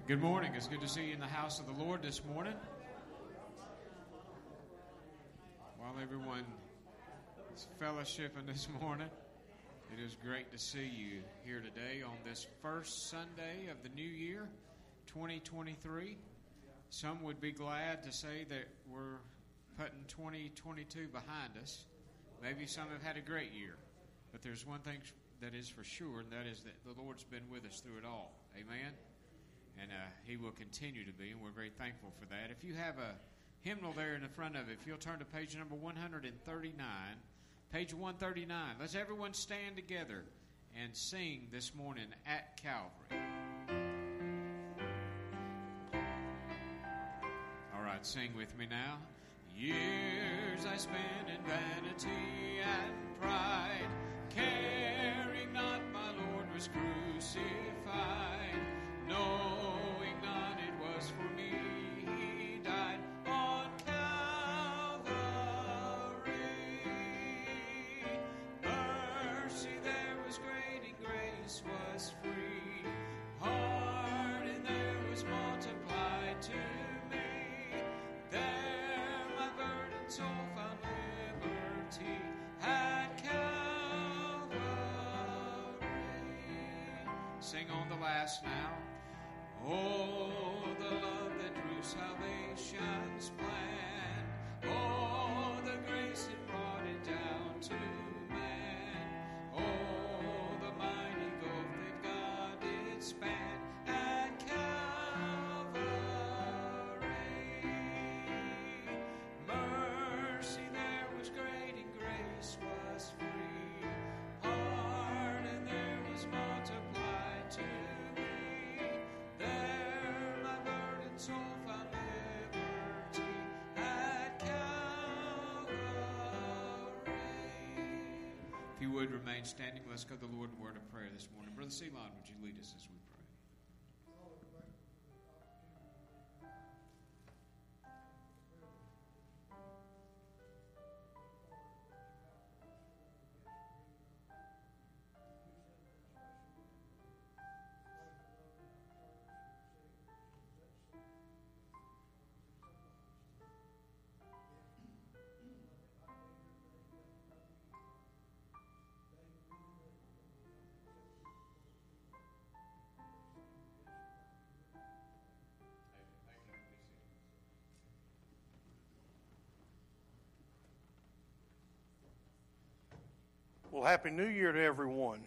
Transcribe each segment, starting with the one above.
Good morning. It's good to see you in the house of the Lord this morning. While everyone is fellowshipping this morning, it is great to see you here today on this first Sunday of the new year, 2023. Some would be glad to say that we're putting 2022 behind us. Maybe some have had a great year, but there's one thing that is for sure, and that is that the Lord's been with us through it all. Amen? And He will continue to be, and we're very thankful for that. If you have a hymnal there in the front of it, if you'll turn to page number 139, page 139, let's everyone stand together and sing this morning, At Calvary. All right, sing with me now. Years I spent in vanity and pride, caring not my Lord was crucified. Knowing not it was for me, He died on Calvary. Mercy there was great and grace was free. Pardon there was multiplied to me. There my burdened soul found liberty at Calvary. Sing on the last now. Oh, the love that drew salvation's plan. Oh, the grace that brought it down to man. Oh, the mighty gulf that God did span at Calvary. Mercy there was great and grace was free. Pardon there was multiplied to soul found liberty at Calvary. If you would remain standing, let's go to the Lord in a word of prayer this morning. Brother Ceylon, would you lead us as we pray? Well, Happy New Year to everyone.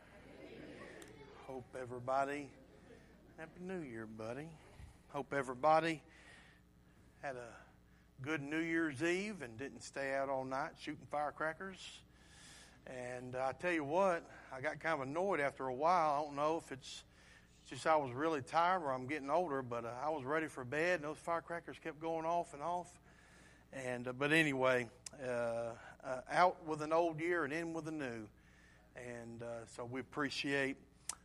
Hope everybody, Happy New Year, buddy. Hope everybody had a good New Year's Eve and didn't stay out all night shooting firecrackers. And I tell you what, I got kind of annoyed after a while. I don't know if it's just I was really tired or I'm getting older, but I was ready for bed and those firecrackers kept going off and off. And but anyway, out with an old year and in with a new, and so we appreciate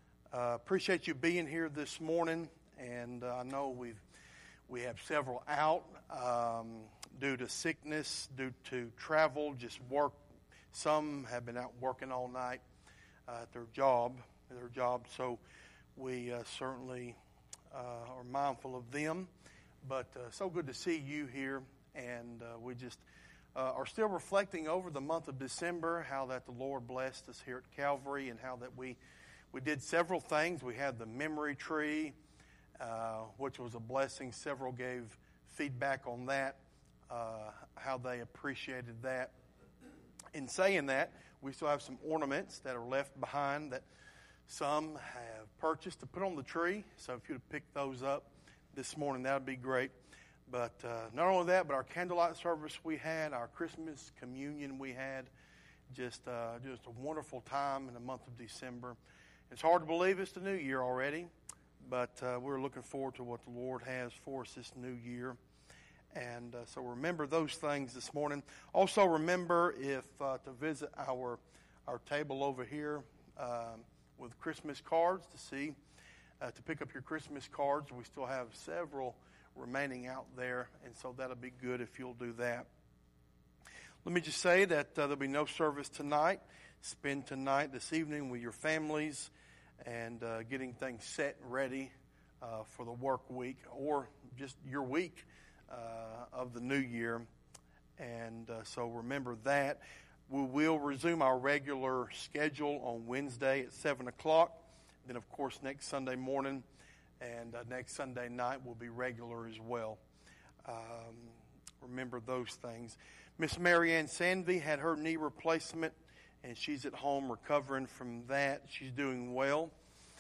you being here this morning. And I know we have several out due to sickness, due to travel, just work. Some have been out working all night at their job. So we certainly are mindful of them. But so good to see you here. And we just are still reflecting over the month of December, how that the Lord blessed us here at Calvary, and how that we did several things. We had the memory tree, which was a blessing. Several gave feedback on that, how they appreciated that. In saying that, we still have some ornaments that are left behind that some have purchased to put on the tree. So if you'd pick those up this morning, that would be great. But not only that, but our candlelight service we had, our Christmas communion we had, just a wonderful time in the month of December. It's hard to believe it's the new year already, but we're looking forward to what the Lord has for us this new year. And so remember those things this morning. Also remember to visit our table over here with Christmas cards to pick up your Christmas cards. We still have several remaining out there, and so that'll be good if you'll do that. Let me just say that there'll be no service tonight. Spend tonight, this evening, with your families and getting things set and ready for the work week or just your week of the new year. And so remember that. We will resume our regular schedule on Wednesday at 7 o'clock. Then, of course, next Sunday morning and next Sunday night will be regular as well. Remember those things. Miss Marianne Sanvey had her knee replacement, and she's at home recovering from that. She's doing well.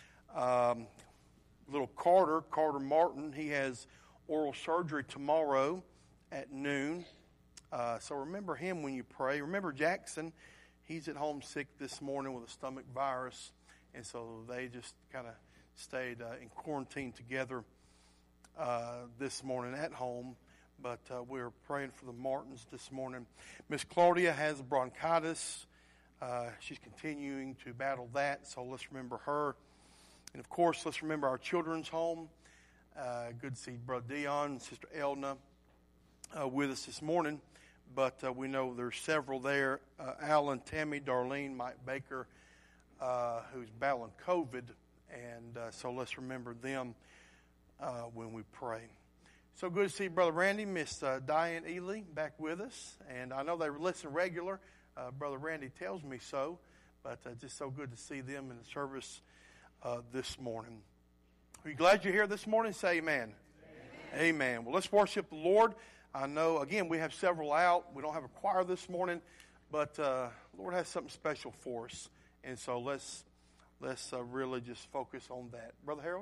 Little Carter Martin, he has oral surgery tomorrow at noon. So remember him when you pray. Remember Jackson, he's at home sick this morning with a stomach virus, and so they just kind of stayed in quarantine together this morning at home. But we're praying for the Martins this morning. Miss Claudia has bronchitis. She's continuing to battle that, so let's remember her. And, of course, let's remember our children's home. Good to see Brother Dion and Sister Elna with us this morning. But we know there's several there. Alan, Tammy, Darlene, Mike Baker, who's battling COVID. And so let's remember them when we pray. So good to see Brother Randy, Miss Diane Ely back with us. And I know they listen regular. Brother Randy tells me so. But just so good to see them in the service this morning. Are you glad you're here this morning? Say amen. Amen. Well, let's worship the Lord. I know, again, we have several out. We don't have a choir this morning. But the Lord has something special for us. And so let's really just focus on that. Brother Harold?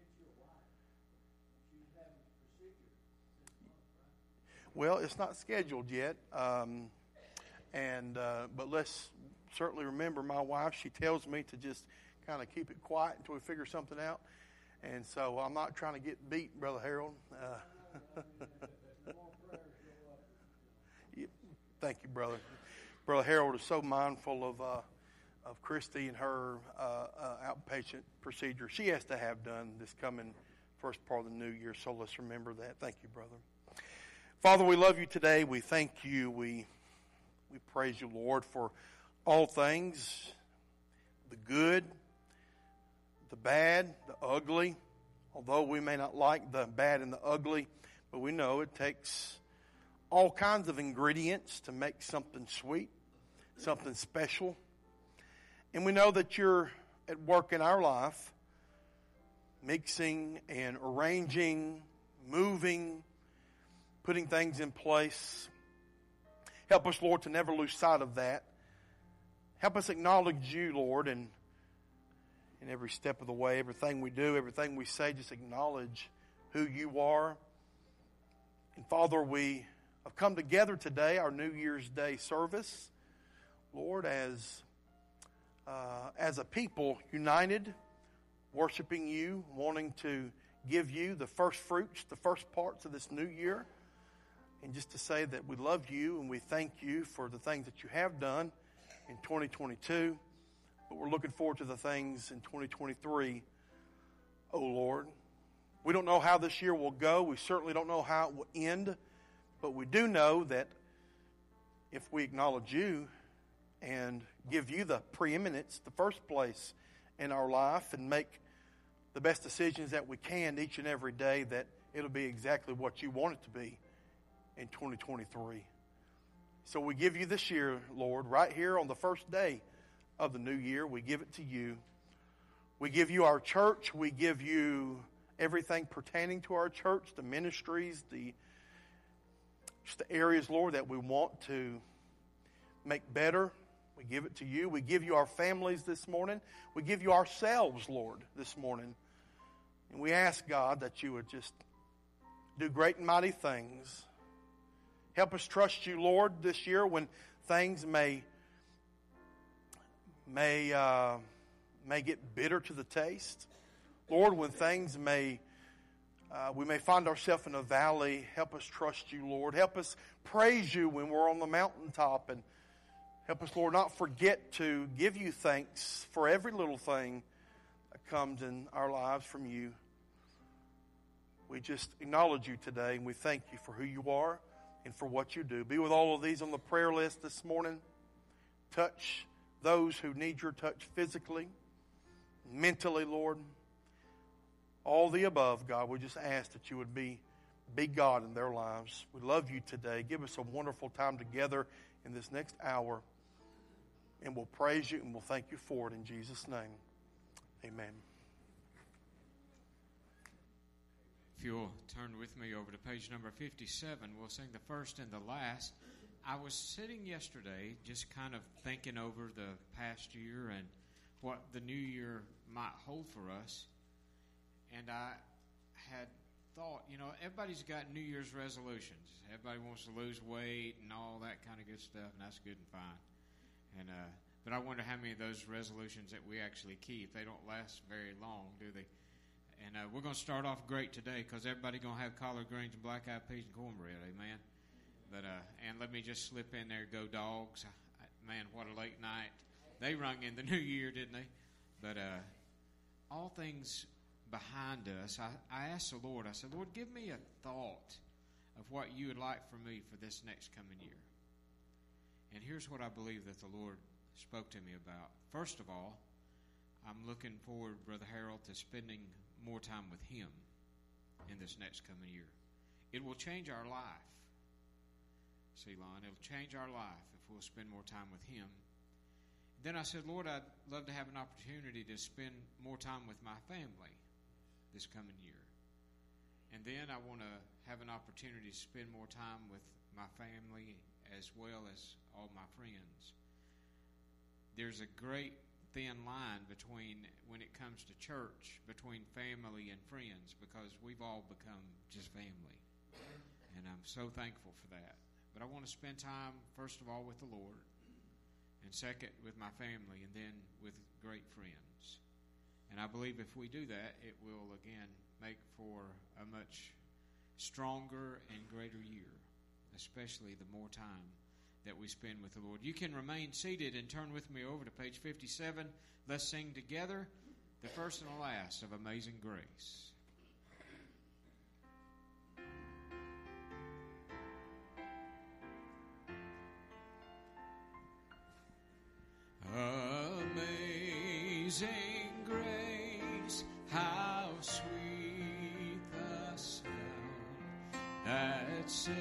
Well, it's not scheduled yet, but let's certainly remember my wife. She tells me to just kind of keep it quiet until we figure something out, and so I'm not trying to get beat, Brother Harold. Thank you, brother. Brother Harold is so mindful of Christy and her outpatient procedure she has to have done this coming first part of the new year. So let's remember that. Thank you, brother. Father, we love you today. We thank you. We praise you, Lord, for all things, the good, the bad, the ugly. Although we may not like the bad and the ugly, but we know it takes all kinds of ingredients to make something sweet, something special. And we know that you're at work in our life, mixing and arranging, moving, putting things in place. Help us, Lord, to never lose sight of that. Help us acknowledge you, Lord, in every step of the way, everything we do, everything we say, just acknowledge who you are. And Father, we have come together today, our New Year's Day service, Lord, as a people united, worshiping you, wanting to give you the first fruits, the first parts of this new year. And just to say that we love you and we thank you for the things that you have done in 2022. But we're looking forward to the things in 2023, oh Lord. We don't know how this year will go. We certainly don't know how it will end. But we do know that if we acknowledge you and give you the preeminence, the first place in our life, and make the best decisions that we can each and every day, that it'll be exactly what you want it to be in 2023. So we give you this year, Lord, right here on the first day of the new year. We give it to you. We give you our church. We give you everything pertaining to our church, the ministries, just the areas, Lord, that we want to make better. We give it to you. We give you our families this morning. We give you ourselves, Lord, this morning. And we ask, God, that you would just do great and mighty things. Help us trust you, Lord, this year when things may get bitter to the taste. Lord, when things we may find ourselves in a valley, help us trust you, Lord. Help us praise you when we're on the mountaintop, and help us, Lord, not forget to give you thanks for every little thing that comes in our lives from you. We just acknowledge you today, and we thank you for who you are and for what you do. Be with all of these on the prayer list this morning. Touch those who need your touch physically, mentally, Lord. all the above, God. We just ask that you would be God in their lives. We love you today. Give us a wonderful time together in this next hour. And we'll praise you and we'll thank you for it in Jesus' name. Amen. If you'll turn with me over to page number 57, we'll sing the first and the last. I was sitting yesterday just kind of thinking over the past year and what the new year might hold for us. And I had thought, everybody's got New Year's resolutions. Everybody wants to lose weight and all that kind of good stuff, and that's good and fine. But I wonder how many of those resolutions that we actually keep. They don't last very long, do they? And we're going to start off great today because everybody's going to have collard greens and black-eyed peas and cornbread, amen? But and let me just slip in there, go Dogs. Man, what a late night. They rung in the new year, didn't they? But all things behind us, I asked the Lord, I said, Lord, give me a thought of what you would like for me for this next coming year. And here's what I believe that the Lord spoke to me about. First of all, I'm looking forward, Brother Harold, to spending more time with him in this next coming year. It will change our life. Ceylon, it'll change our life if we'll spend more time with him. Then I said, Lord, I'd love to have an opportunity to spend more time with my family this coming year. And then I want to have an opportunity to spend more time with my family as well as all my friends. There's a great thin line between, when it comes to church, between family and friends, because we've all become just family. And I'm so thankful for that. But I want to spend time, first of all, with the Lord, and second, with my family, and then with great friends. And I believe if we do that, it will, again, make for a much stronger and greater year, especially the more time that we spend with the Lord. You can remain seated and turn with me over to page 57. Let's sing together the first and the last of Amazing Grace. Amazing grace, how sweet the sound that saved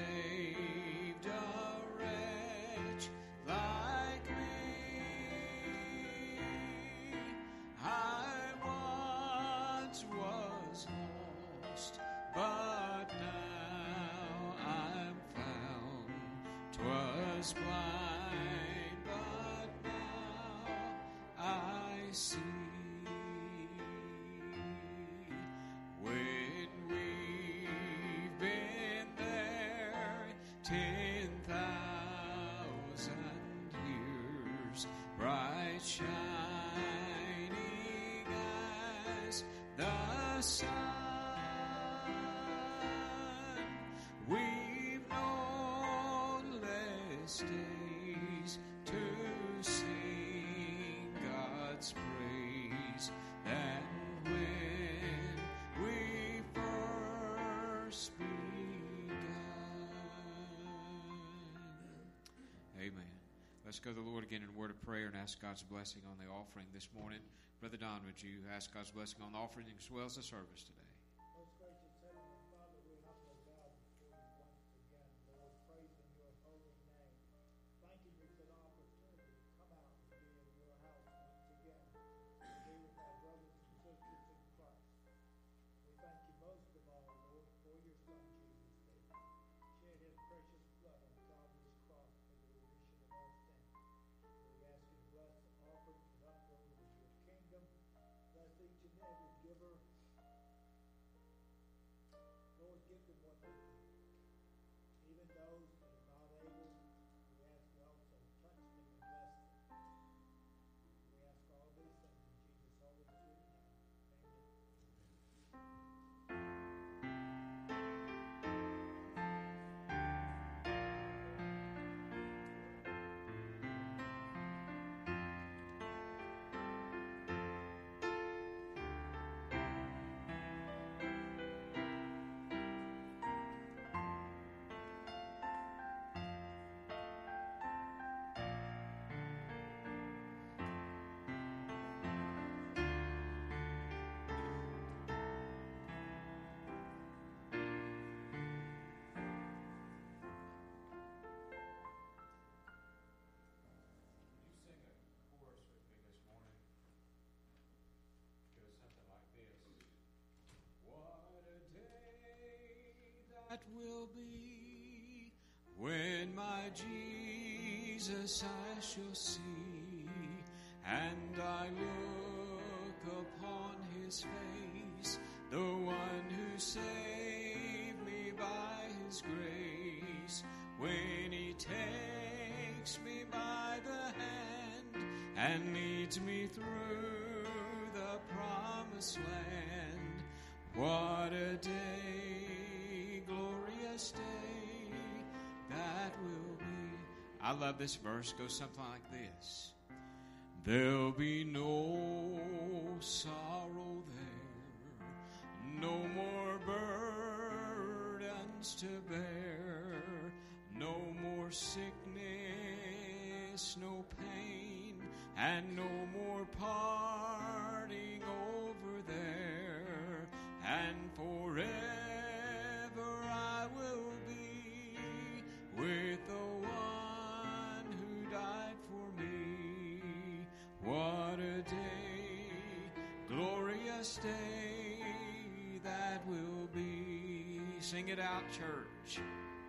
a wretch like me. I once was lost, but now I'm found. 'Twas blind, but now I see. When we've been there 10,000 years, bright shining as the sun, we've known less days to sing God's praise than when we first begun. Amen. Let's go to the Lord again in a word of prayer and ask God's blessing on the offering this morning. Brother Don, would you ask God's blessing on the offering as well as the service today? Most gracious Heavenly Father, we humbly bow before you once again, Lord, praising your holy name. Thanking you for the opportunity to come out and be in your house once again, and be with our brothers and sisters in Christ. We thank you most of all, Lord, for your Son, Jesus, that shed his precious blood on Calvary's cross for the remission of our sins. We ask you to bless the offering to the upbuilding of your kingdom. Bless each and every giver. Lord, give them what they need. Even those that are not able, we ask you also to touch them and bless them. We ask all these things in Jesus' holy and sweet name. Amen. will be when my Jesus I shall see, and I look upon his face, the one who saved me by his grace, when he takes me by the hand and leads me through the promised land. What a day, glorious day that will be. I love this verse. Goes something like this. There'll be no sorrow there, no more burdens to bear, no more sickness, no pain, and no more parting over there, and forever I will be with the one who died for me. What a day, glorious day that will be. Sing it out, church.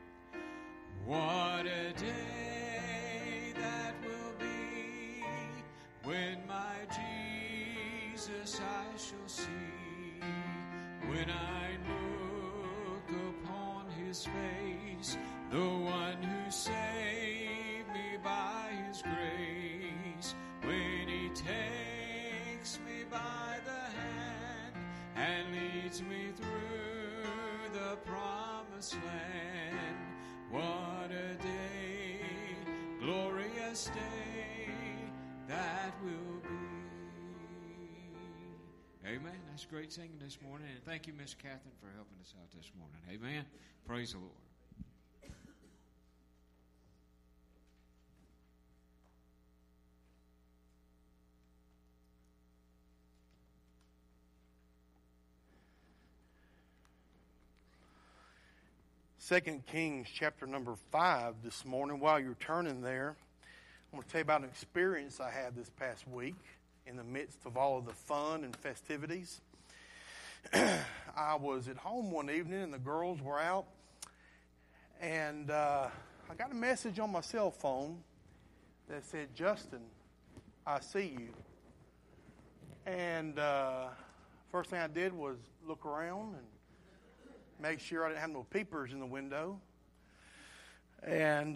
What a day that will be when my Jesus I shall see, when I look upon his face, the one who saved me by his grace, when he takes me by the hand and leads me through the promised land. What a day, glorious day that will be. Amen. That's great singing this morning. And thank you, Miss Catherine, for helping us out this morning. Amen. Praise the Lord. 2 Kings chapter number 5 this morning. While you're turning there, I'm going to tell you about an experience I had this past week in the midst of all of the fun and festivities. I was at home one evening and the girls were out, and I got a message on my cell phone that said, "Justin, I see you." And first thing I did was look around and make sure I didn't have no peepers in the window. And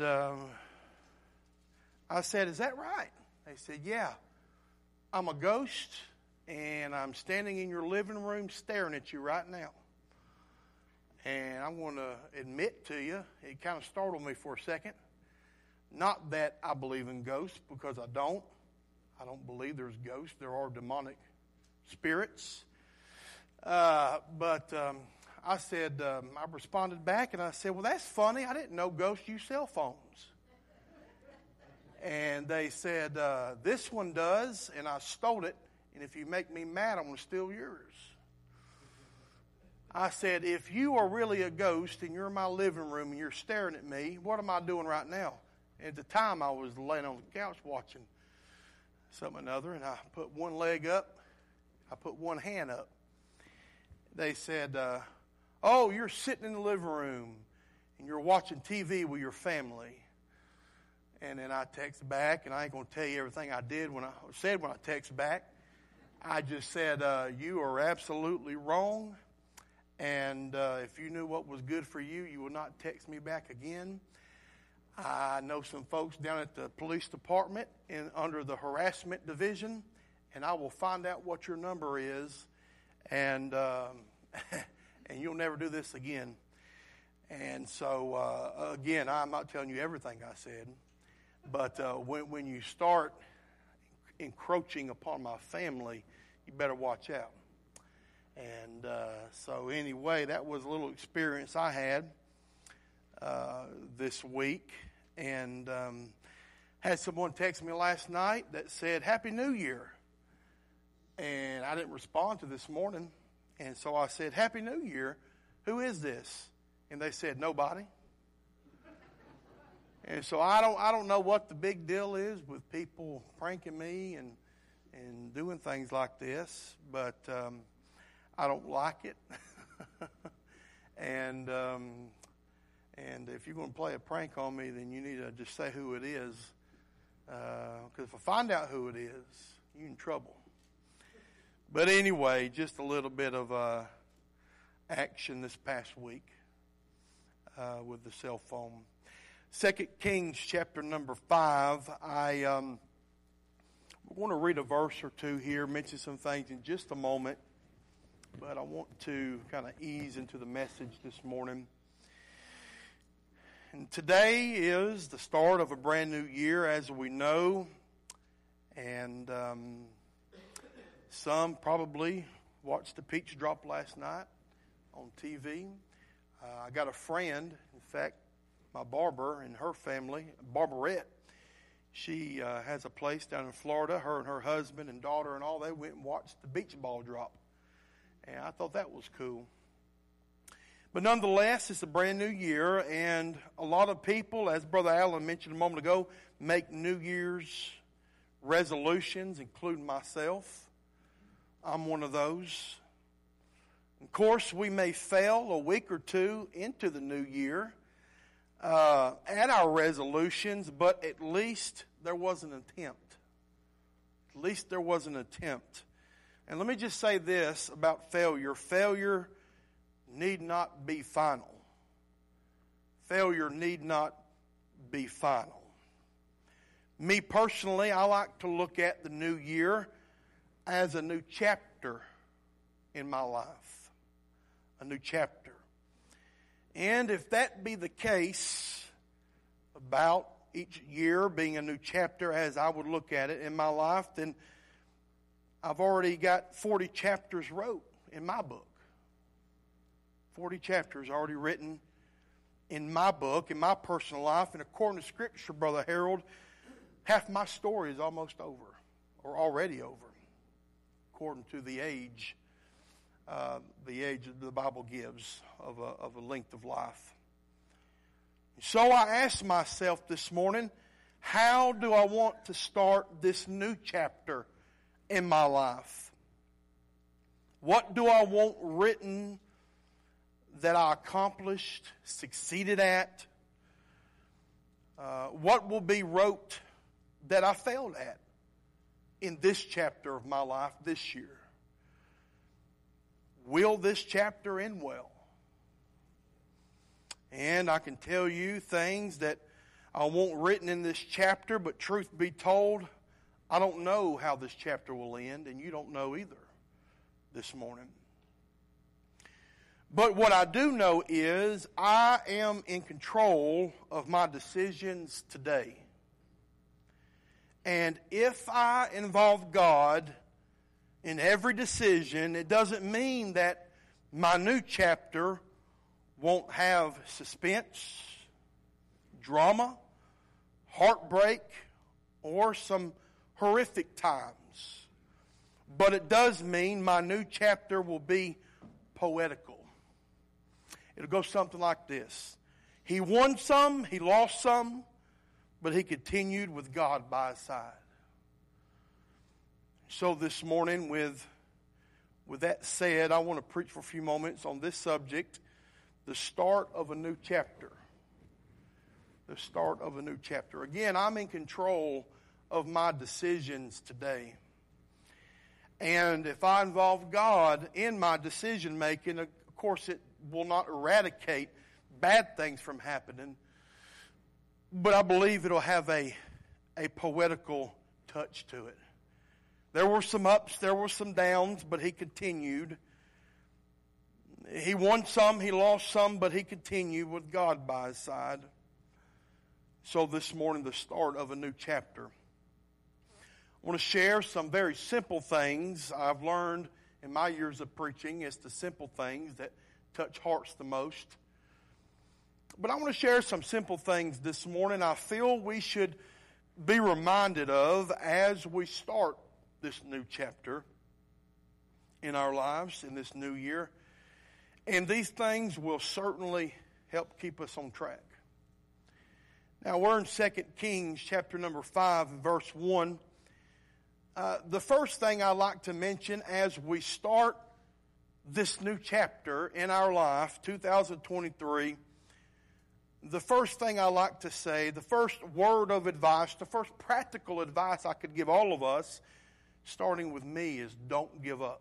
I said, "Is that right?" They said, "Yeah, I'm a ghost, and I'm standing in your living room staring at you right now." And I'm going to admit to you, it kind of startled me for a second. Not that I believe in ghosts, because I don't. I don't believe there's ghosts. There are demonic spirits. But I said, I responded back and I said, "Well, that's funny. I didn't know ghosts use cell phones." And they said, "This one does, and I stole it. And if you make me mad, I'm going to steal yours." I said, "If you are really a ghost and you're in my living room and you're staring at me, what am I doing right now?" And at the time, I was laying on the couch watching something or another, and I put one leg up. I put one hand up. They said, "Oh, you're sitting in the living room and you're watching TV with your family." And then I text back, and I ain't going to tell you everything I did when I text back. I just said, "You are absolutely wrong. And if you knew what was good for you, you would not text me back again. I know some folks down at the police department under the harassment division, and I will find out what your number is, and and you'll never do this again." And so, again, I'm not telling you everything I said, but when you start encroaching upon my family, you better watch out. And so anyway, that was a little experience I had this week. And had someone text me last night that said, "Happy New Year." And I didn't respond to this morning. And so I said, "Happy New Year. Who is this?" And they said, "Nobody." And so I don't know what the big deal is with people pranking me and doing things like this, but I don't like it. And And if you're going to play a prank on me, then you need to just say who it is. Because if I find out who it is, you're in trouble. But anyway, just a little bit of action this past week with the cell phone. 2 Kings chapter number 5. We're going to read a verse or two here, mention some things in just a moment. But I want to kind of ease into the message this morning. And today is the start of a brand new year, as we know. And some probably watched the peach drop last night on TV. I got a friend, in fact, my barber and her family, Barbarette. She has a place down in Florida. Her and her husband and daughter and all, they went and watched the beach ball drop. And I thought that was cool. But nonetheless, it's a brand new year, and a lot of people, as Brother Allen mentioned a moment ago, make New Year's resolutions, including myself. I'm one of those. Of course, we may fail a week or two into the new year at our resolutions, but at least there was an attempt. At least there was an attempt. And let me just say this about failure. Failure need not be final. Failure need not be final. Me personally, I like to look at the new year as a new chapter in my life. A new chapter. And if that be the case about each year being a new chapter as I would look at it in my life, then I've already got 40 chapters wrote in my book. 40 chapters already written in my book, in my personal life. And according to Scripture, Brother Harold, half my story is almost over, or already over, according to the age that the Bible gives of a length of life. So I asked myself this morning, how do I want to start this new chapter in my life? What do I want written that I accomplished, succeeded at? What will be wrote that I failed at in this chapter of my life this year? Will this chapter end well? And I can tell you things that I want written in this chapter, but truth be told, I don't know how this chapter will end, and you don't know either this morning. But what I do know is I am in control of my decisions today. And if I involve God in every decision, it doesn't mean that my new chapter won't have suspense, drama, heartbreak, or some horrific times. But it does mean my new chapter will be poetical. It'll go something like this. He won some, he lost some, but he continued with God by his side. So this morning, with that said, I want to preach for a few moments on this subject, the start of a new chapter. The start of a new chapter. Again, I'm in control of my decisions today. And if I involve God in my decision making, of course it will not eradicate bad things from happening, but I believe it'll have a poetical touch to it. There were some ups, there were some downs, but he continued. He won some, he lost some, but he continued with God by his side. So this morning, the start of a new chapter. I want to share some very simple things I've learned in my years of preaching. It's the simple things that touch hearts the most. But I want to share some simple things this morning I feel we should be reminded of as we start this new chapter in our lives in this new year. And these things will certainly help keep us on track. Now we're in 2 Kings chapter number 5 verse 1. The first thing I like to mention as we start this new chapter in our life, 2023, the first thing I like to say, the first word of advice, the first practical advice I could give all of us, starting with me, is don't give up.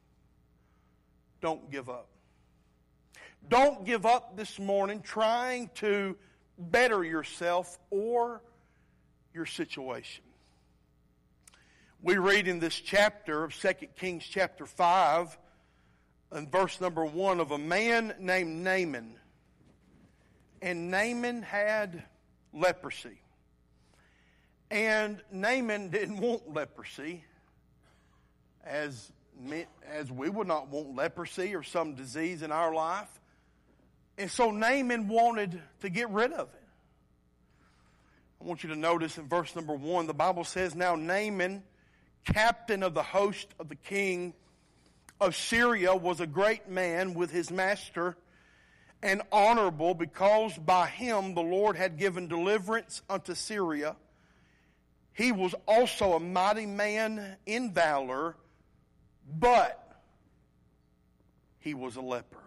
Don't give up. Don't give up this morning trying to better yourself or your situation. We read in this chapter of 2 Kings chapter 5, in verse number 1, of a man named Naaman. And Naaman had leprosy. And Naaman didn't want leprosy, as we would not want leprosy or some disease in our life. And so Naaman wanted to get rid of it. I want you to notice in verse number 1, the Bible says, "Now Naaman, captain of the host of the king of Syria, was a great man with his master, and honorable, because by him the Lord had given deliverance unto Syria. He was also a mighty man in valor, but he was a leper."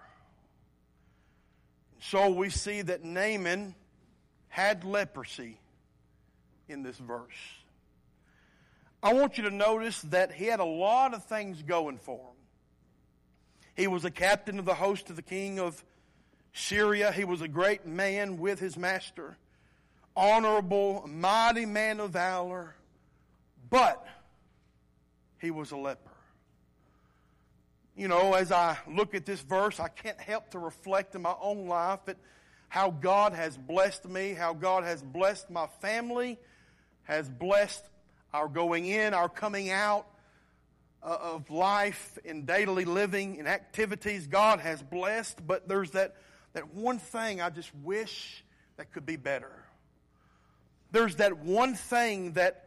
So we see that Naaman had leprosy in this verse. I want you to notice that he had a lot of things going for him. He was a captain of the host of the king of Syria. He was a great man with his master, honorable, mighty man of valor, but he was a leper. You know, as I look at this verse, I can't help to reflect in my own life at how God has blessed me, how God has blessed my family, has blessed our going in, our coming out of life in daily living and activities. God has blessed, but there's that one thing I just wish that could be better. There's that one thing that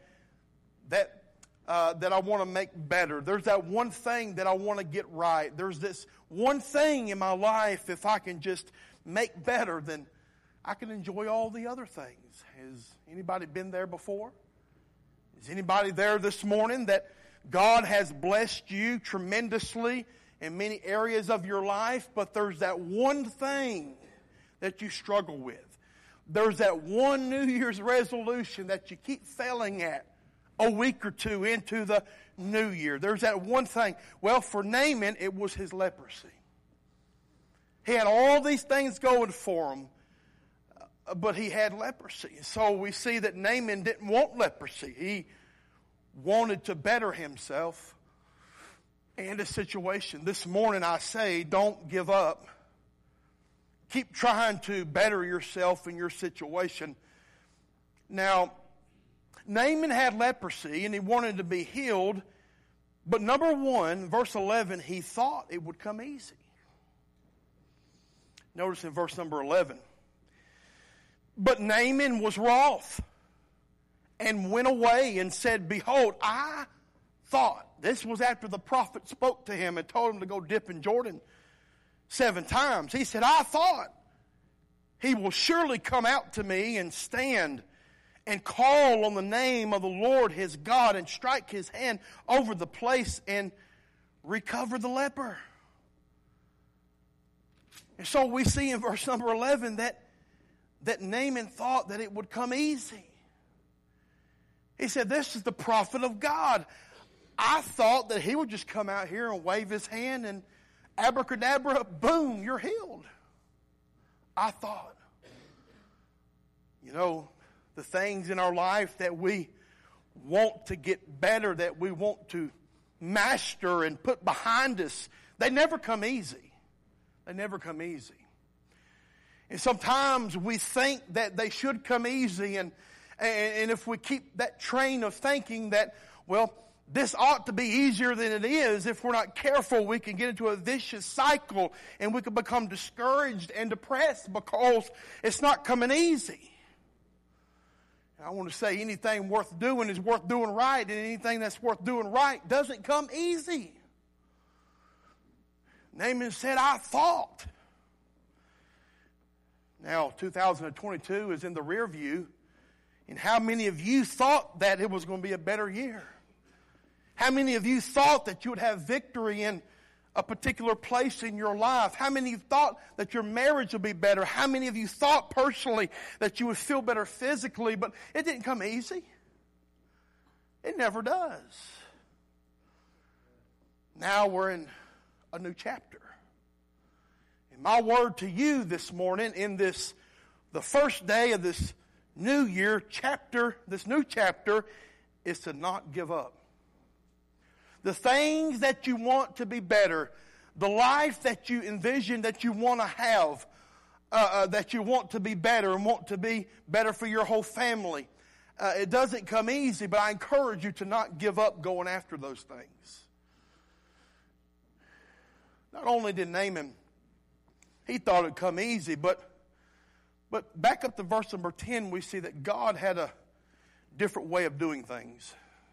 I want to make better. There's that one thing that I want to get right. There's this one thing in my life, if I can just make better, then I can enjoy all the other things. Has anybody been there before? Is anybody there this morning that God has blessed you tremendously in many areas of your life, but there's that one thing that you struggle with? There's that one New Year's resolution that you keep failing at a week or two into the new year. There's that one thing. Well, for Naaman, it was his leprosy. He had all these things going for him, but he had leprosy. So we see that Naaman didn't want leprosy. He wanted to better himself and his situation. This morning I say, don't give up. Keep trying to better yourself and your situation. Now, Naaman had leprosy and he wanted to be healed, but number 1, verse 11, he thought it would come easy. Notice in verse number 11, "But Naaman was wroth and went away and said, Behold, I thought," this was after the prophet spoke to him and told him to go dip in Jordan 7 times. He said, "I thought he will surely come out to me and stand and call on the name of the Lord his God and strike his hand over the place and recover the leper." And so we see in verse number 11 that Naaman thought that it would come easy. He said, "This is the prophet of God. I thought that he would just come out here and wave his hand and abracadabra, boom, you're healed. I thought." You know, the things in our life that we want to get better, that we want to master and put behind us, they never come easy. They never come easy. And sometimes we think that they should come easy, and if we keep that train of thinking that, well, this ought to be easier than it is, if we're not careful, we can get into a vicious cycle and we can become discouraged and depressed because it's not coming easy. I want to say anything worth doing is worth doing right, and anything that's worth doing right doesn't come easy. Naaman said, "I thought." Now, 2022 is in the rear view, and how many of you thought that it was going to be a better year? How many of you thought that you would have victory in a particular place in your life? How many of you thought that your marriage would be better? How many of you thought personally that you would feel better physically? But it didn't come easy. It never does. Now we're in a new chapter. And my word to you this morning in the first day of this new year chapter, this new chapter, is to not give up. The things that you want to be better, the life that you envision that you want to have, that you want to be better and want to be better for your whole family. It doesn't come easy, but I encourage you to not give up going after those things. Not only did Naaman, he thought it would come easy, but back up to verse number 10, we see that God had a different way of doing things.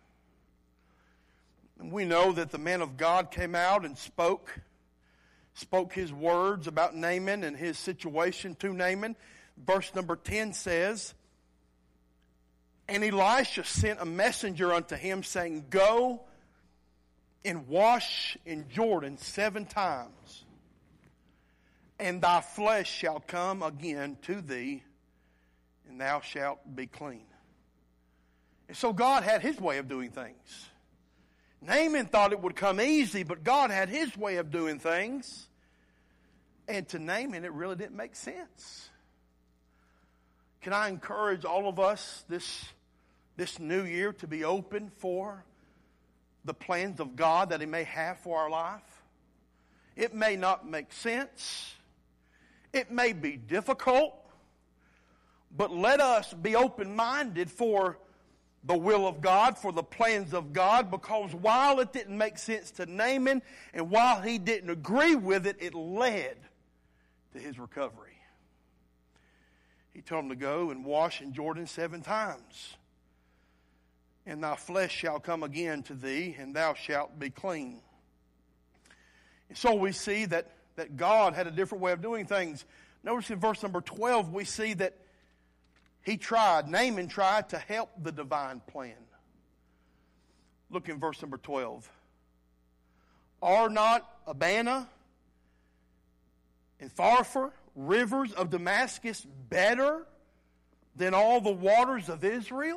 And we know that the man of God came out and spoke his words about Naaman and his situation to Naaman. Verse number 10 says, "And Elisha sent a messenger unto him, saying, Go and wash in Jordan 7 times, and thy flesh shall come again to thee, and thou shalt be clean." And so God had his way of doing things. Naaman thought it would come easy, but God had his way of doing things. And to Naaman, it really didn't make sense. Can I encourage all of us this new year to be open for the plans of God that He may have for our life? It may not make sense. It may be difficult. But let us be open-minded for the will of God, for the plans of God, because while it didn't make sense to Naaman, and while he didn't agree with it, it led to his recovery. He told him to go and wash in Jordan 7 times. "And thy flesh shall come again to thee, and thou shalt be clean." And so we see that God had a different way of doing things. Notice in verse number 12, we see that Naaman tried to help the divine plan. Look in verse number 12. "Are not Abana and Pharpar, rivers of Damascus, better than all the waters of Israel?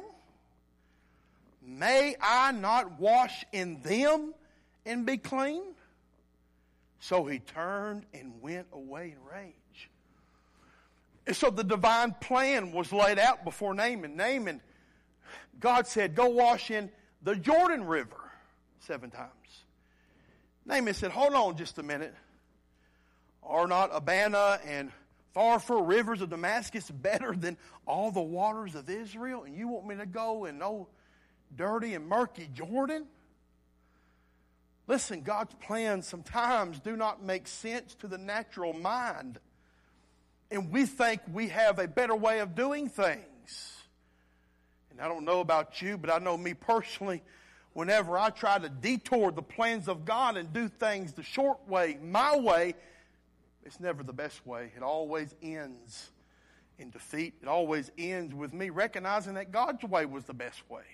May I not wash in them and be clean?" So he turned and went away in rage. And so the divine plan was laid out before Naaman. Naaman, God said, "Go wash in the Jordan River 7 times." Naaman said, "Hold on just a minute. Are not Abana and Pharpar, rivers of Damascus, better than all the waters of Israel? And you want me to go in no dirty and murky Jordan?" Listen, God's plans sometimes do not make sense to the natural mind. And we think we have a better way of doing things. And I don't know about you, but I know me personally, whenever I try to detour the plans of God and do things the short way, my way, it's never the best way. It always ends in defeat. It always ends with me recognizing that God's way was the best way.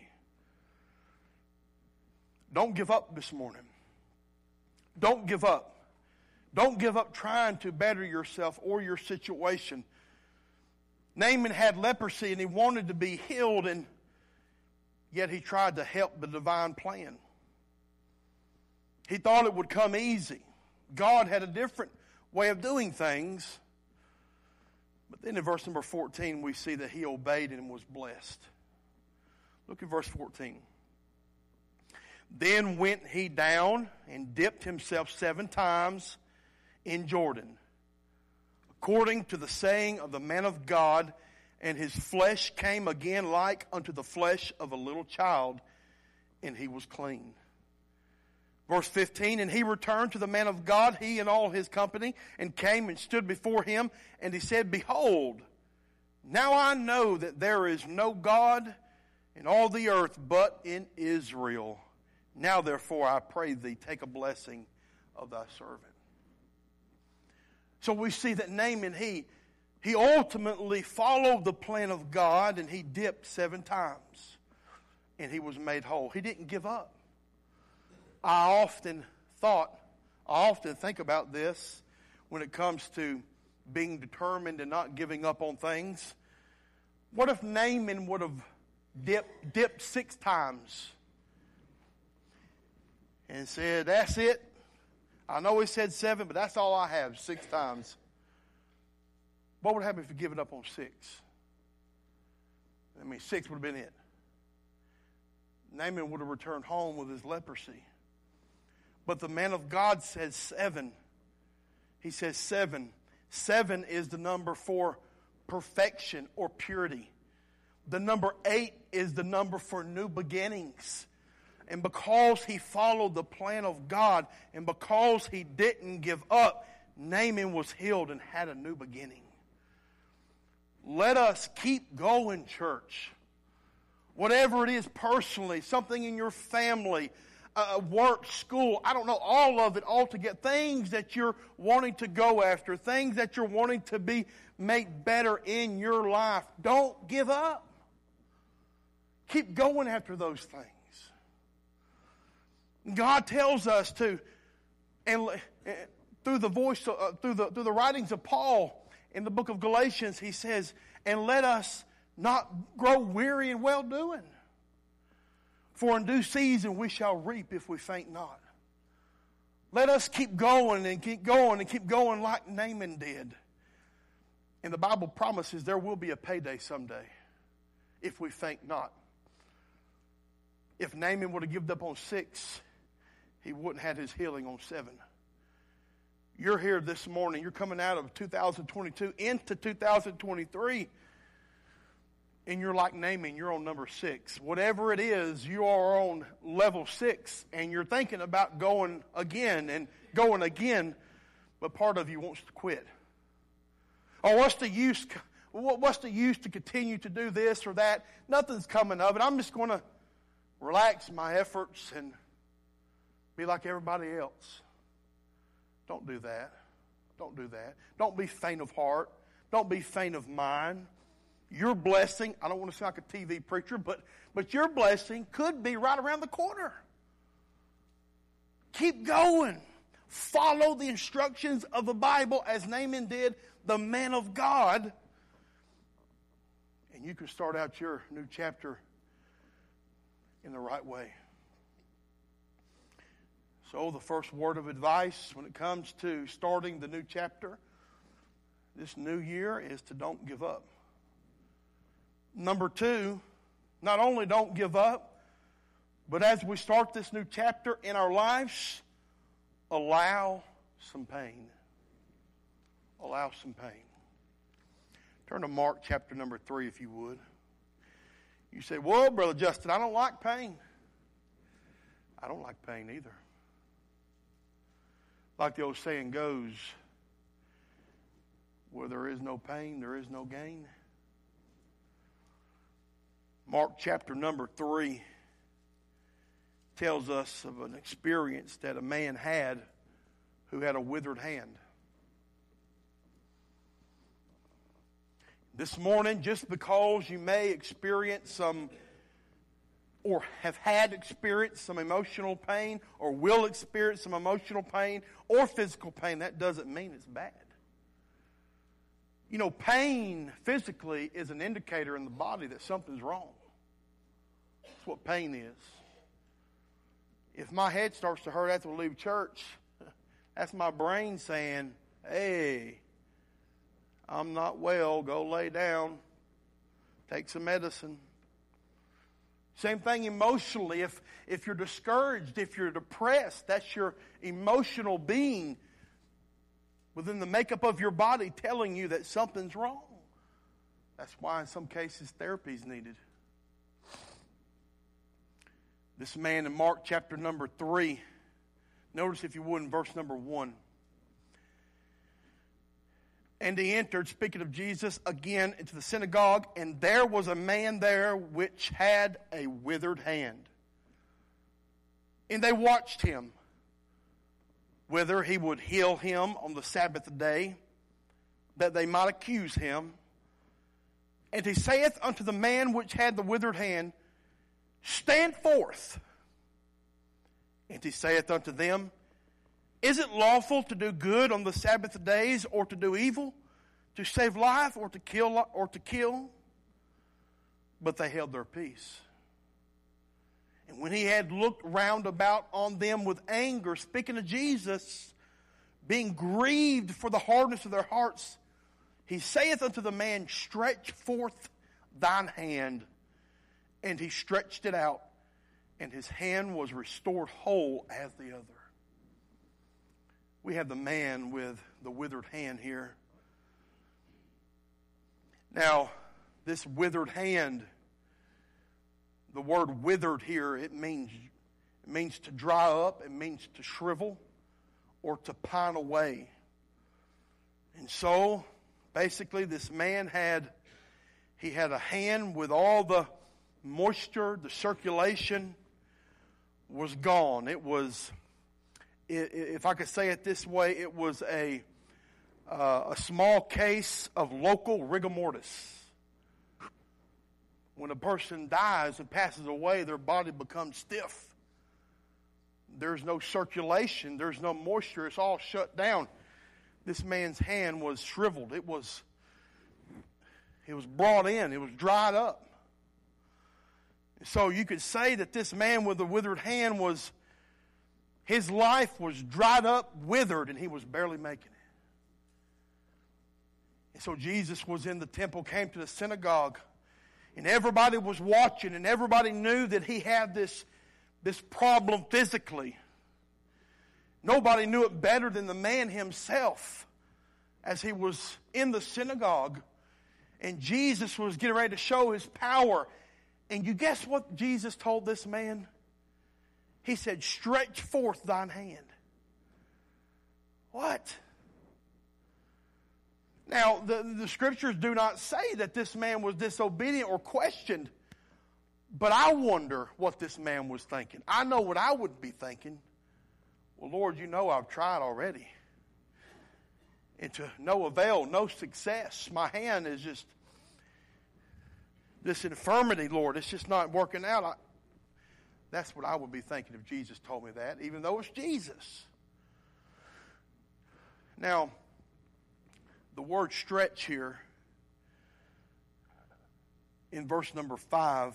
Don't give up this morning. Don't give up. Don't give up trying to better yourself or your situation. Naaman had leprosy and he wanted to be healed, and yet he tried to help the divine plan. He thought it would come easy. God had a different way of doing things. But then in verse number 14, we see that he obeyed and was blessed. Look at verse 14. "Then went he down and dipped himself 7 times in Jordan, according to the saying of the man of God, and his flesh came again like unto the flesh of a little child, and he was clean." Verse 15, "And he returned to the man of God, he and all his company, and came and stood before him, and he said, Behold, now I know that there is no God in all the earth but in Israel. Now therefore I pray thee, take a blessing of thy servant." So we see that Naaman, he ultimately followed the plan of God, and he dipped 7 times, and he was made whole. He didn't give up. I often thought I often think about this when it comes to being determined and not giving up on things. What if Naaman would have dipped 6 times and said, that's it? I know he said 7, but that's all I have, 6 times. What would happen if you give it up on 6? 6 would have been it. Naaman would have returned home with his leprosy. But the man of God says 7. He says 7. 7 is the number for perfection or purity. The number 8 is the number for new beginnings. And because he followed the plan of God and because he didn't give up, Naaman was healed and had a new beginning. Let us keep going, church. Whatever it is personally, something in your family, work, school, I don't know, all of it all together. Things that you're wanting to go after, things that you're wanting to be made better in your life. Don't give up. Keep going after those things. God tells us to, and through the voice, through the writings of Paul in the book of Galatians, he says, and let us not grow weary in well-doing. For in due season we shall reap if we faint not. Let us keep going and keep going and keep going like Naaman did. And the Bible promises there will be a payday someday if we faint not. If Naaman would have given up on 6, he wouldn't have had his healing on 7. You're here this morning. You're coming out of 2022 into 2023. And you're like Naaman. You're on number 6. Whatever it is, you are on level 6. And you're thinking about going again and going again. But part of you wants to quit. Oh, what's the use? What's the use to continue to do this or that? Nothing's coming of it. I'm just going to relax my efforts and be like everybody else. Don't do that. Don't do that. Don't be faint of heart. Don't be faint of mind. Your blessing, I don't want to sound like a TV preacher, but your blessing could be right around the corner. Keep going. Follow the instructions of the Bible as Naaman did, the man of God. And you can start out your new chapter in the right way. So the first word of advice when it comes to starting the new chapter this new year is to don't give up. Number 2, not only don't give up, but as we start this new chapter in our lives, allow some pain. Allow some pain. Turn to Mark chapter number 3 if you would. You say, well, Brother Justin, I don't like pain. I don't like pain either. Like the old saying goes, where there is no pain, there is no gain. Mark chapter number 3 tells us of an experience that a man had who had a withered hand. This morning, just because you may experience some or have had experienced some emotional pain or will experience some emotional pain or physical pain, that doesn't mean it's bad. You know, pain physically is an indicator in the body that something's wrong. That's what pain is. If my head starts to hurt after we leave church, that's my brain saying, hey, I'm not well, go lay down, take some medicine. Same thing emotionally. If you're discouraged, if you're depressed, that's your emotional being within the makeup of your body telling you that something's wrong. That's why in some cases therapy is needed. This man in Mark chapter number 3, notice if you would in verse number 1. And he entered, speaking of Jesus, again into the synagogue, and there was a man there which had a withered hand. And they watched him, whether he would heal him on the Sabbath day, that they might accuse him. And he saith unto the man which had the withered hand, stand forth. And he saith unto them, Is it lawful to do good on the Sabbath days or to do evil, to save life or to kill? But they held their peace. And when he had looked round about on them with anger, speaking of Jesus, being grieved for the hardness of their hearts, he saith unto the man, stretch forth thine hand. And he stretched it out, and his hand was restored whole as the other. We have the man with the withered hand here. Now, this withered hand, the word withered here, it means to dry up, it means to shrivel, or to pine away. And so, basically, this man had a hand with all the moisture, the circulation was gone. It was, if I could say it this way, it was a small case of local rigor mortis. When a person dies and passes away, their body becomes stiff. There's no circulation. There's no moisture. It's all shut down. This man's hand was shriveled. It was brought in. It was dried up. So you could say that this man with the withered hand his life was dried up, withered, and he was barely making it. And so Jesus was in the temple, came to the synagogue, and everybody was watching, and everybody knew that he had this problem physically. Nobody knew it better than the man himself as he was in the synagogue. And Jesus was getting ready to show his power. And you guess what Jesus told this man? He said, stretch forth thine hand. What? Now, the scriptures do not say that this man was disobedient or questioned. But I wonder what this man was thinking. I know what I would be thinking. Well, Lord, you know I've tried already. And to no avail, no success. My hand is just, this infirmity, Lord, it's just not working out. That's what I would be thinking if Jesus told me that, even though it's Jesus. Now, the word stretch here in verse number 5,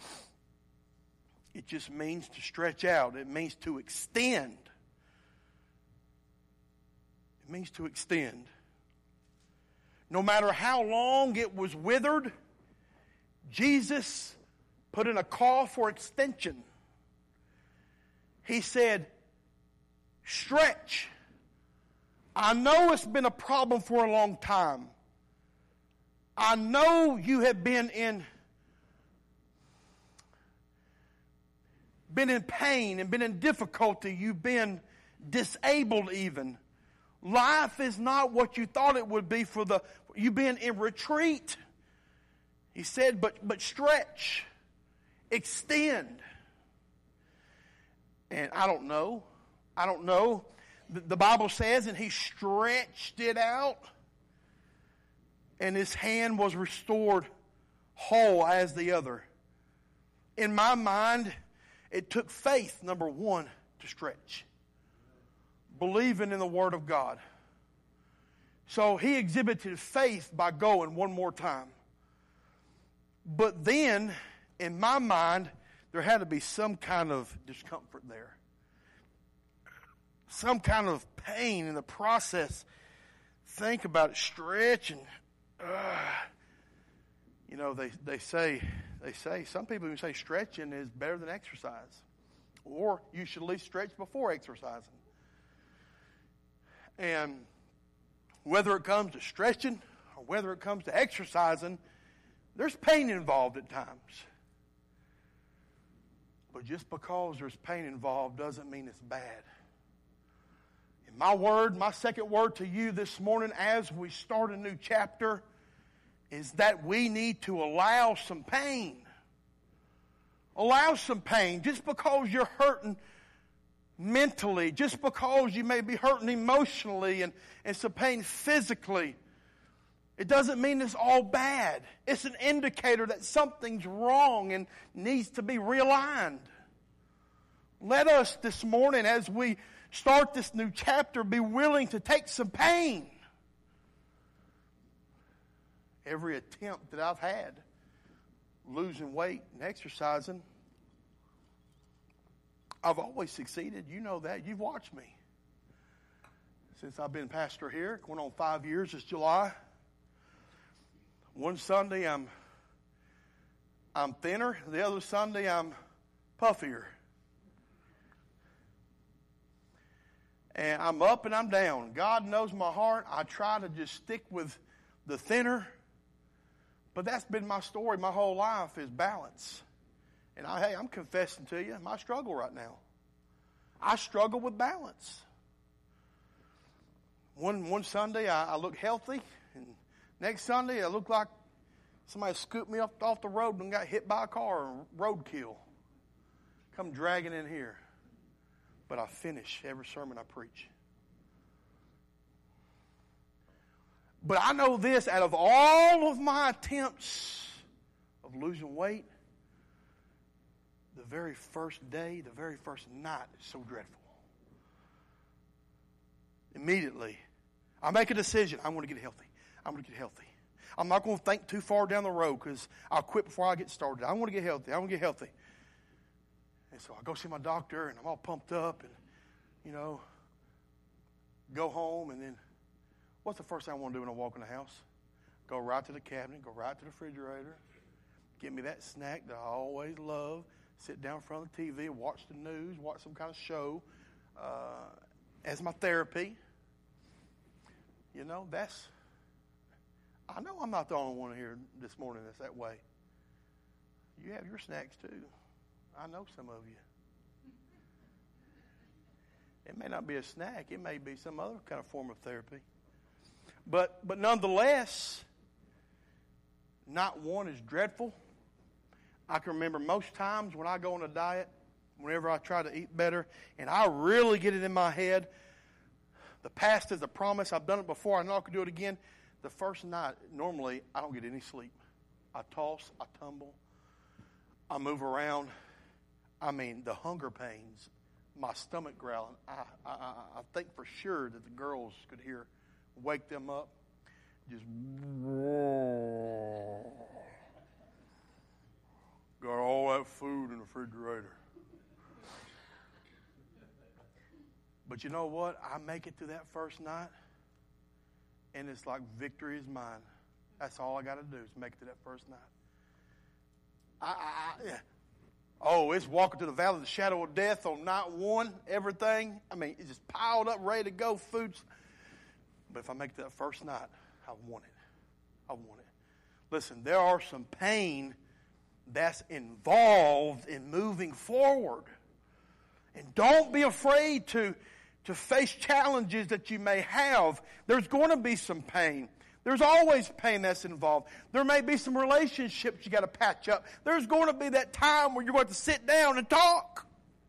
it just means to stretch out. It means to extend. It means to extend. No matter how long it was withered, Jesus put in a call for extension. He said, stretch. I know it's been a problem for a long time. I know you have been in pain and been in difficulty. You've been disabled even. Life is not what you thought it would be you've been in retreat. He said, but stretch, extend. And I don't know. The Bible says, and he stretched it out, and his hand was restored whole as the other. In my mind, it took faith, number one, to stretch. Believing in the Word of God. So he exhibited faith by going one more time. But then, in my mind, there had to be some kind of discomfort there. Some kind of pain in the process. Think about it, stretch and, they say, some people even say stretching is better than exercise. Or you should at least stretch before exercising. And whether it comes to stretching or whether it comes to exercising, there's pain involved at times. But just because there's pain involved doesn't mean it's bad. And my second word to you this morning as we start a new chapter is that we need to allow some pain. Allow some pain. Just because you're hurting mentally, just because you may be hurting emotionally and some pain physically, it doesn't mean it's all bad. It's an indicator that something's wrong and needs to be realigned. Let us this morning, as we start this new chapter, be willing to take some pain. Every attempt that I've had, losing weight and exercising, I've always succeeded. You know that. You've watched me. Since I've been pastor here, going on 5 years this July. One Sunday I'm thinner. The other Sunday I'm puffier. And I'm up and I'm down. God knows my heart. I try to just stick with the thinner. But that's been my story my whole life, is balance. And I'm confessing to you my struggle right now. I struggle with balance. One Sunday I look healthy, and next Sunday I look like somebody scooped me off the road and got hit by a car, roadkill. Come dragging in here. But I finish every sermon I preach. But I know this, out of all of my attempts of losing weight, the very first day, the very first night is so dreadful. Immediately, I make a decision. I'm going to get healthy. I'm going to get healthy. I'm not going to think too far down the road because I'll quit before I get started. I want to get healthy. I want to get healthy. And so I go see my doctor, and I'm all pumped up, and, go home, and then what's the first thing I want to do when I walk in the house? Go right to the cabinet, go right to the refrigerator, get me that snack that I always love, sit down in front of the TV, watch the news, watch some kind of show as my therapy. I know I'm not the only one here this morning that's that way. You have your snacks too. I know some of you. It may not be a snack. It may be some other kind of form of therapy. But nonetheless, not one is dreadful. I can remember most times when I go on a diet, whenever I try to eat better, and I really get it in my head, the past is a promise. I've done it before. I know I can do it again. The first night, normally, I don't get any sleep. I toss, I tumble, I move around. I mean, the hunger pains, my stomach growling. I think for sure that the girls could hear, wake them up. Just got all that food in the refrigerator. But you know what? I make it through that first night, and it's like victory is mine. That's all I got to do is make it to that first night. It's walking to the valley of the shadow of death on night one, everything. I mean, it's just piled up, ready to go, food. But if I make it to that first night, I want it. I want it. Listen, there are some pain that's involved in moving forward. And don't be afraid to face challenges that you may have. There's going to be some pain. There's always pain that's involved. There may be some relationships you got to patch up. There's going to be that time where you're going to sit down and talk.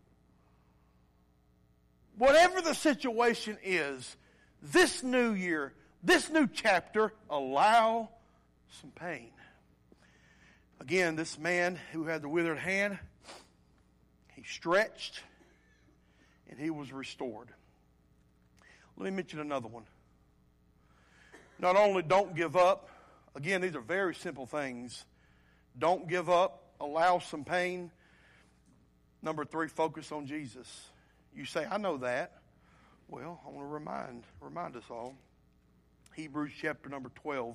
Whatever the situation is, this new year, this new chapter, allow some pain. Again, this man who had the withered hand, he stretched and he was restored. Let me mention another one. Not only don't give up. Again, these are very simple things. Don't give up. Allow some pain. Number 3, focus on Jesus. You say, I know that. Well, I want to remind us all. Hebrews chapter number 12.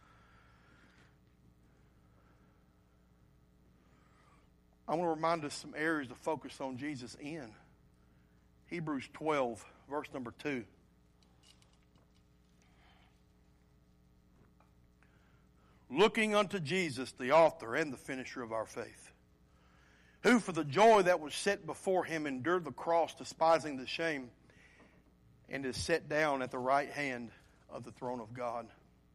I want to remind us some areas to focus on Jesus in. Hebrews 12, verse number 2. Looking unto Jesus, the author and the finisher of our faith, who for the joy that was set before him endured the cross, despising the shame, and is set down at the right hand of the throne of God.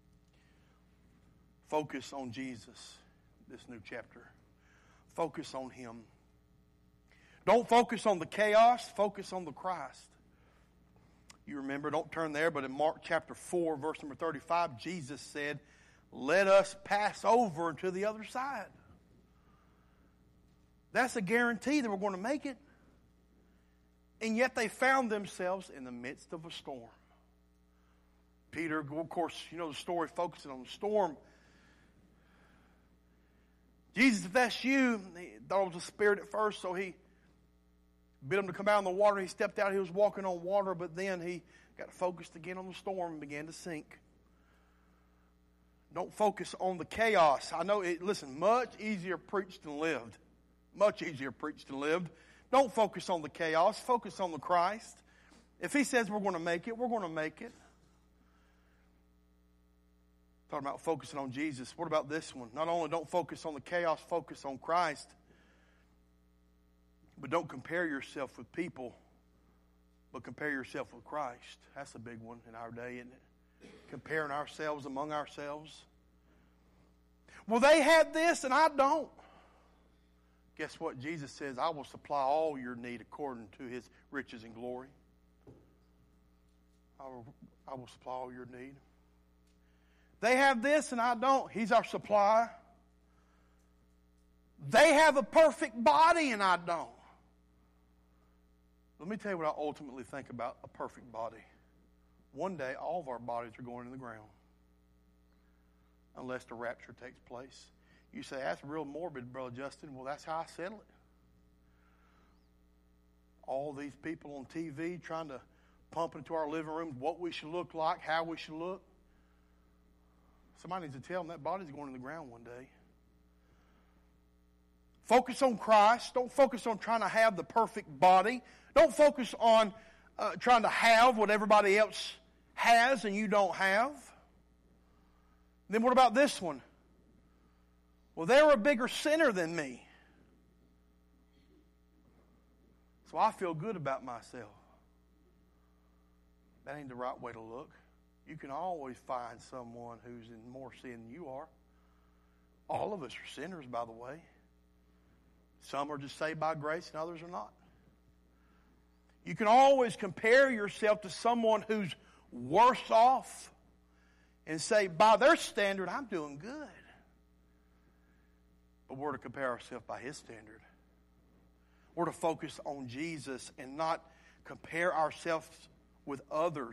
Focus on Jesus, this new chapter. Focus on him. Don't focus on the chaos, focus on the Christ. You remember, don't turn there, but in Mark chapter 4, verse number 35, Jesus said, let us pass over to the other side. That's a guarantee that we're going to make it. And yet they found themselves in the midst of a storm. Peter, of course, you know the story, focusing on the storm. Jesus, if that's you, he thought it was a spirit at first, so he bid him to come out on the water. He stepped out, he was walking on water, but then he got focused again on the storm and began to sink. Don't focus on the chaos. I know, listen, much easier preached than lived. Much easier preached than lived. Don't focus on the chaos. Focus on the Christ. If he says we're going to make it, we're going to make it. Talking about focusing on Jesus. What about this one? Not only don't focus on the chaos, focus on Christ. But don't compare yourself with people, but compare yourself with Christ. That's a big one in our day, isn't it? Comparing ourselves among ourselves. Well, they have this and I don't. Guess what? Jesus says, I will supply all your need according to his riches and glory. I will supply all your need. They have this and I don't. He's our supplier. They have a perfect body and I don't. Let me tell you what I ultimately think about a perfect body. One day, all of our bodies are going in the ground. Unless the rapture takes place. You say, that's real morbid, Brother Justin. Well, that's how I settle it. All these people on TV trying to pump into our living rooms what we should look like, how we should look. Somebody needs to tell them that body's going in the ground one day. Focus on Christ. Don't focus on trying to have the perfect body. Don't focus on trying to have what everybody else has and you don't have. Then what about this one? Well, they're a bigger sinner than me. So I feel good about myself. That ain't the right way to look. You can always find someone who's in more sin than you are. All of us are sinners, by the way. Some are just saved by grace and others are not. You can always compare yourself to someone who's worse off and say, by their standard, I'm doing good. But we're to compare ourselves by his standard. We're to focus on Jesus and not compare ourselves with others.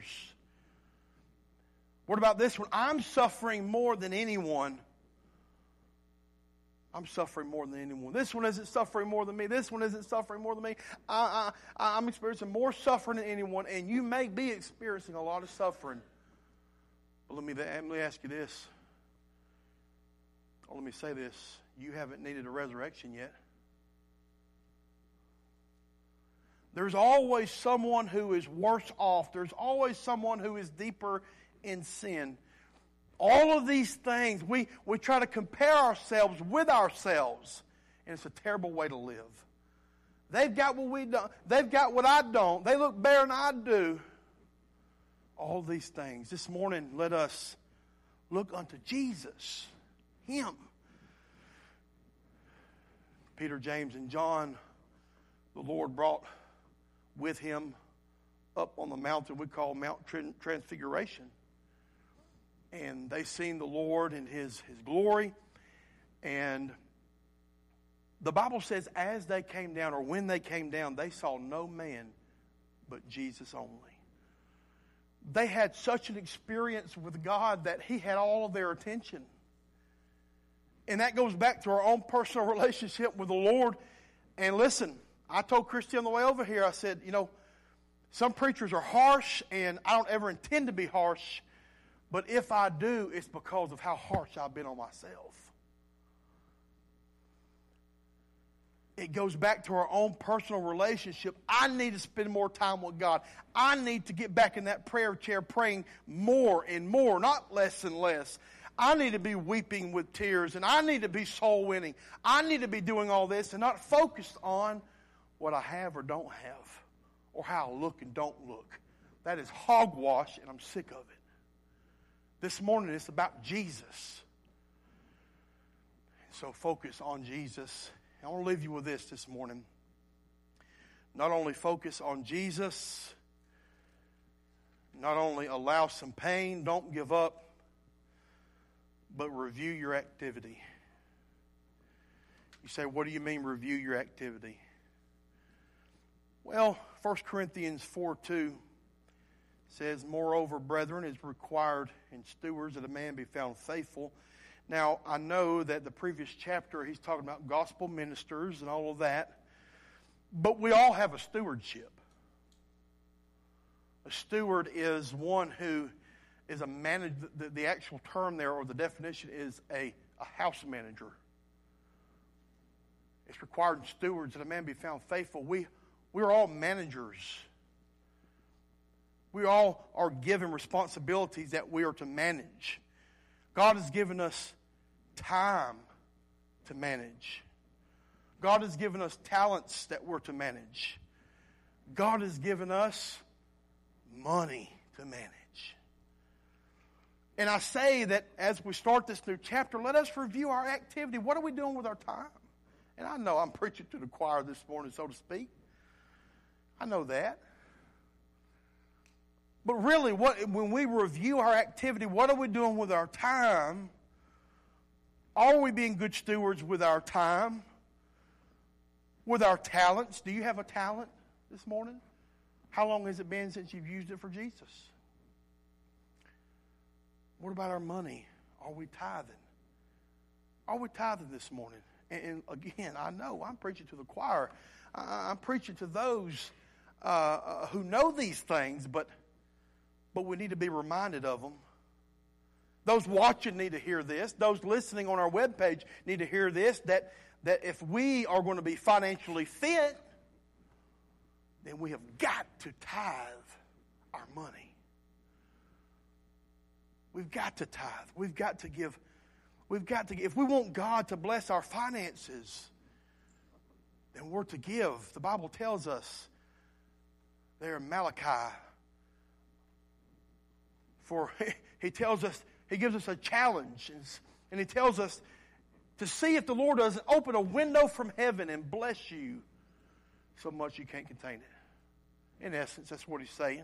What about this one? I'm suffering more than anyone. I'm suffering more than anyone. This one isn't suffering more than me. This one isn't suffering more than me. I'm experiencing more suffering than anyone, and you may be experiencing a lot of suffering. But let me ask you this. Or let me say this. You haven't needed a resurrection yet. There's always someone who is worse off. There's always someone who is deeper in sin. All of these things, we try to compare ourselves with ourselves, and it's a terrible way to live. They've got what we don't. They've got what I don't. They look better than I do. All these things. This morning, let us look unto Jesus, him. Peter, James, and John, the Lord brought with him up on the mountain we call Mount Transfiguration. And they seen the Lord in his glory. And the Bible says as they came down, or when they came down, they saw no man but Jesus only. They had such an experience with God that he had all of their attention. And that goes back to our own personal relationship with the Lord. And listen, I told Christy on the way over here, I said, some preachers are harsh, and I don't ever intend to be harsh. But if I do, it's because of how harsh I've been on myself. It goes back to our own personal relationship. I need to spend more time with God. I need to get back in that prayer chair praying more and more, not less and less. I need to be weeping with tears, and I need to be soul winning. I need to be doing all this and not focused on what I have or don't have, or how I look and don't look. That is hogwash, and I'm sick of it. This morning, it's about Jesus. So focus on Jesus. I want to leave you with this morning. Not only focus on Jesus, not only allow some pain, don't give up, but review your activity. You say, what do you mean review your activity? Well, 1 Corinthians 4:2 says, "Moreover, brethren, it is required in stewards that a man be found faithful." Now, I know that the previous chapter, he's talking about gospel ministers and all of that. But we all have a stewardship. A steward is one who is a manager. The actual term there, or the definition, is a house manager. It's required in stewards that a man be found faithful. We're all managers. We all are given responsibilities that we are to manage. God has given us time to manage. God has given us talents that we're to manage. God has given us money to manage. And I say that as we start this new chapter, let us review our activity. What are we doing with our time? And I know I'm preaching to the choir this morning, so to speak. I know that. But really, when we review our activity, what are we doing with our time? Are we being good stewards with our time? With our talents? Do you have a talent this morning? How long has it been since you've used it for Jesus? What about our money? Are we tithing? Are we tithing this morning? And again, I know I'm preaching to the choir. I'm preaching to those who know these things, but we need to be reminded of them. Those watching need to hear this. Those listening on our webpage need to hear this, that if we are going to be financially fit, then we have got to tithe our money. We've got to tithe. We've got to give. If we want God to bless our finances, then we're to give. The Bible tells us there in Malachi, for he tells us, he gives us a challenge, and he tells us to see if the Lord doesn't open a window from heaven and bless you so much you can't contain it. In essence, that's what he's saying.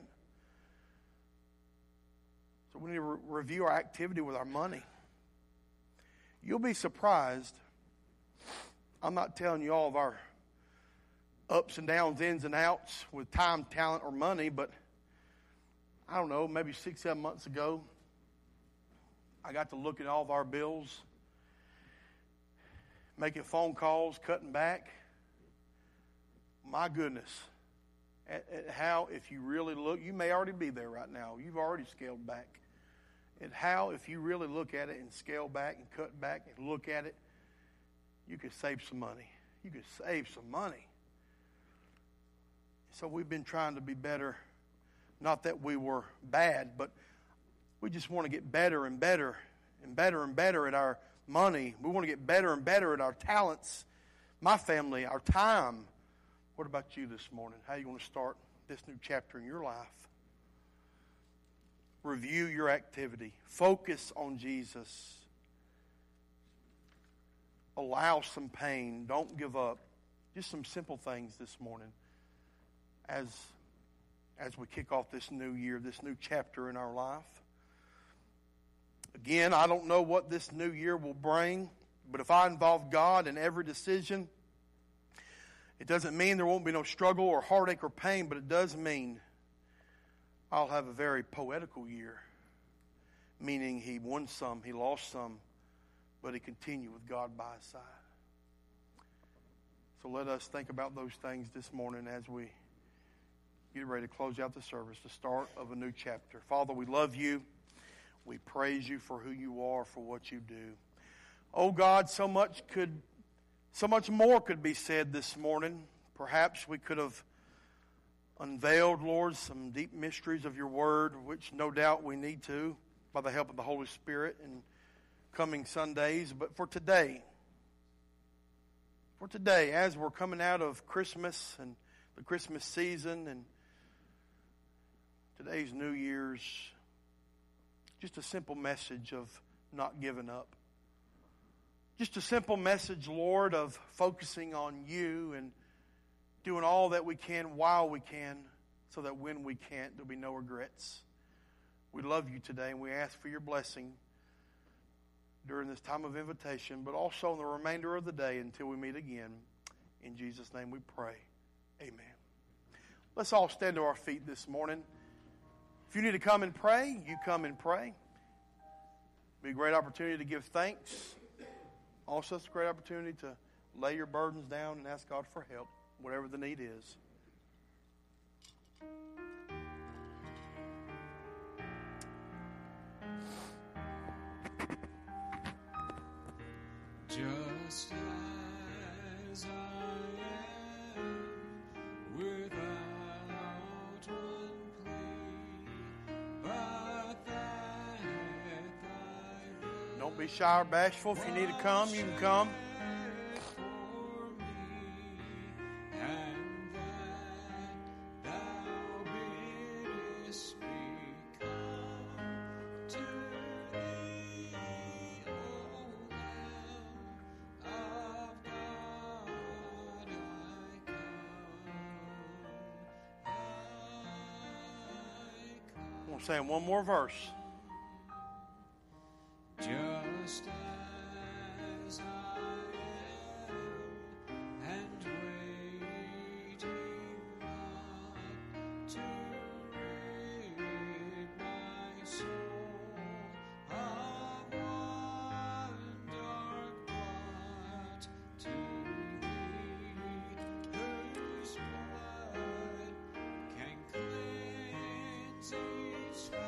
So we need to review our activity with our money. You'll be surprised. I'm not telling you all of our ups and downs, ins and outs with time, talent, or money, but I don't know, maybe 6-7 months ago, I got to look at all of our bills, making phone calls, cutting back. My goodness. At how, if you really look, you may already be there right now. You've already scaled back. At how, if you really look at it and scale back and cut back and look at it, you could save some money. You could save some money. So we've been trying to be better. Not that we were bad, but we just want to get better and better and better and better at our money. We want to get better and better at our talents. My family, our time. What about you this morning? How are you going to start this new chapter in your life? Review your activity. Focus on Jesus. Allow some pain. Don't give up. Just some simple things this morning as we kick off this new year, this new chapter in our life. Again, I don't know what this new year will bring, but if I involve God in every decision, it doesn't mean there won't be no struggle or heartache or pain, but it does mean I'll have a very poetical year, meaning he won some, he lost some, but he continued with God by his side. So let us think about those things this morning as we get ready to close out the service, the start of a new chapter. Father, we love you. We praise you for who you are, for what you do. Oh God, so much more could be said this morning. Perhaps we could have unveiled, Lord, some deep mysteries of your word, which no doubt we need to by the help of the Holy Spirit in coming Sundays. But for today, as we're coming out of Christmas and the Christmas season and today's New Year's, just a simple message of not giving up. Just a simple message, Lord, of focusing on you and doing all that we can while we can so that when we can't, there'll be no regrets. We love you today, and we ask for your blessing during this time of invitation, but also in the remainder of the day until we meet again. In Jesus' name we pray. Amen. Let's all stand to our feet this morning. If you need to come and pray, you come and pray. It'll be a great opportunity to give thanks. Also, it's a great opportunity to lay your burdens down and ask God for help, whatever the need is. Just as I am, without one plea, but that thy will Don't be shy or bashful. If you need to come, you can come. for me, and that thou biddest me come to thee, O Lamb of God, I come. I'm going to say one more verse. Just as I am, and waiting not to rid my soul of one dark blot to thee, whose blood can cleanse each spot.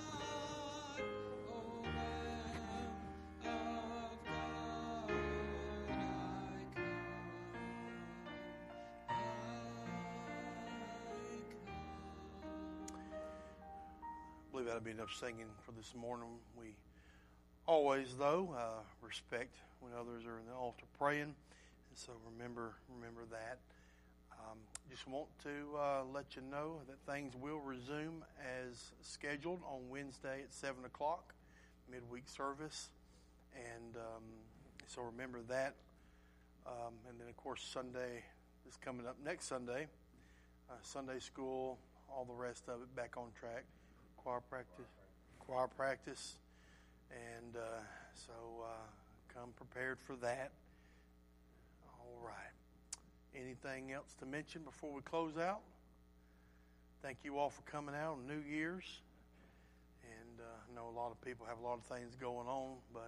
O Lamb of God, I come. I believe that'll be enough singing for this morning. We always, though, respect when others are in the altar praying, and so remember that. Just want to let you know that things will resume as scheduled on Wednesday at 7 o'clock, midweek service, and so remember that. And then, of course, Sunday is coming up next Sunday. Sunday school, all the rest of it back on track. Choir practice, and so come prepared for that. All right. Anything else to mention before we close out? Thank you all for coming out on New Year's, and I know a lot of people have a lot of things going on, but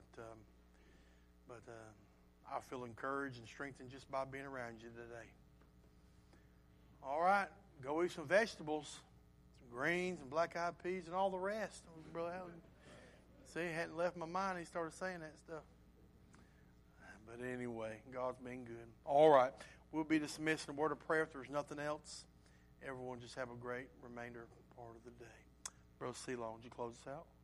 I feel encouraged and strengthened just by being around you today. All right, go eat some vegetables. Greens and black-eyed peas and all the rest. Brother Allen, see, it hadn't left my mind. He started saying that stuff. But anyway, God's been good. All right, we'll be dismissed in a word of prayer if there's nothing else. Everyone just have a great remainder part of the day. Brother Ceylon, would you close us out?